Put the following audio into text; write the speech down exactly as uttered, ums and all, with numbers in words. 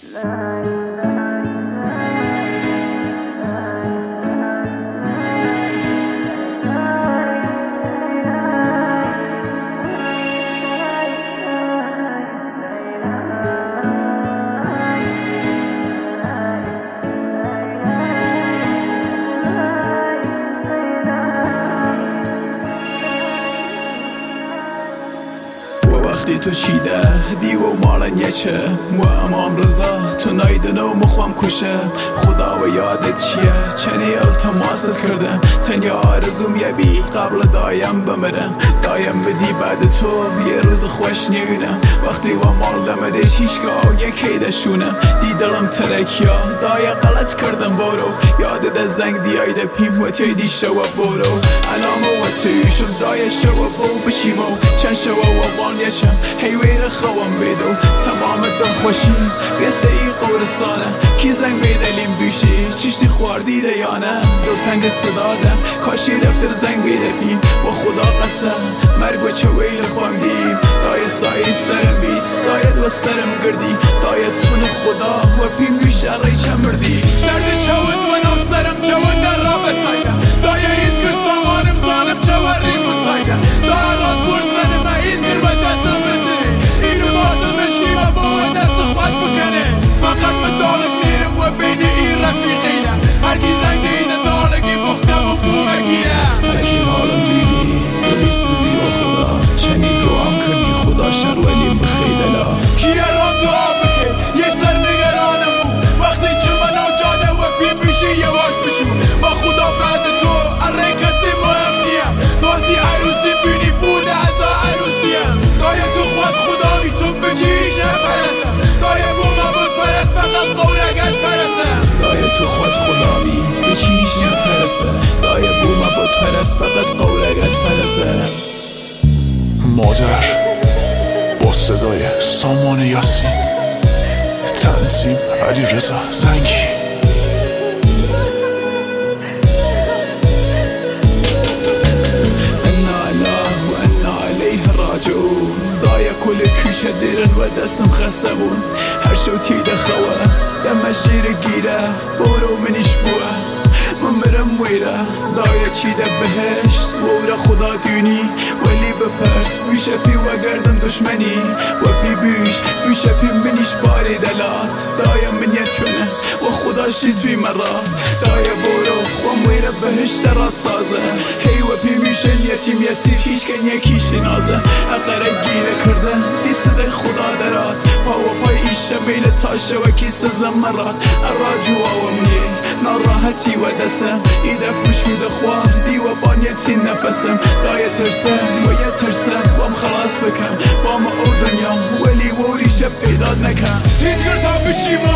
وقتی تو چیده دیو و مالن یچه و امام رضا تو نایدن و مخوام کشه خدا و یادت چیه چنی التماست کردم تنیا آرزوم یه بی قبل دایم بمرم دایم بدی بعد تو یه روز خوش نیونم وقتی و مال دمده چیشگاه و یکی دشونم دی دلم ترکیا دای غلط کردم برو یاد ده زنگ دیای ده پیم و توی دی شو برو علامه و تویشم دای شو بو بشیمو چند شو و بان یچم هیویر خوام بیدو تمام دم خوشیم بیسته ای قبرستانه کی زنگ بیدلیم بیشی چیشتی خواردی ده یا نه دو تنگ صدادم کاشی دفتر زنگ بیده بیم و خدا قسم مرگ و چه ویل خوام دیم دای سایه سرم بید سایه دو سرم گردی دای تون خدا و پیم بیشه ری چمردی درد چود و نام سرم چود در را بسایده دای ایز کش سامانم ظالم چود ریم بسایده دای راز برسنم ایزیر و دستم بده اینو بازم اشکی و با دست خود بکنه فقط من دالک میرم و بین این رفیقینه هرگی زنگ دیده دالکی بخصم و خوبگیره حکیم حالم بیدی دویست زیبا خدا چنی دعام کردی خدا شر ولیم بخیدلا کیه رام دعا بکن یه سر نگرانمو وقتی چه من آجاده و پیم بیشی یواش بشو با خدا بعد تو اره کسی مهم نیه تازی عروسی بینی بوده از دا عروسیم دایه تو خود خدا بی تو بجیش نپرسم دایه بو مبود پرست فقط قورگت پرستم دایه تو خود خدا بی بجیش نپرسم دایه بو مبود پرست فقط قورگت پرستم مادر با صدای سامان یاسین تنظیم علی رضا زنگی دایه کل کوچه دیرن و دستم خسته بون هر شو تیده خواه دمش جیر گیره برو منیش بوه من برم ویره دایه چیده بهشت وره خدا دونی ولی بپرس بیشه پی و گردم دشمنی و پی بیش بیشه پی منیش باری دلات دایه من یتونه و خدا شیطوی مرا دایه برو خوام ویره بهشت رات سازه هی و پی بیشن یتیم یسیر هیچ کن یکیش نازه اقره گیره کرده دیست ده خدا درات پا و پای ایشه میل تاشه و کیس زمرات اراجو آوامنی ناراحتی و دستم ایدف بشوده خواه دی و بانیتی نفسم دایه ترسم و یه ترسم خوام خلاص بکن با ما او دنیا ولی وریشه پیداد نکن هیچ گرتا بچیم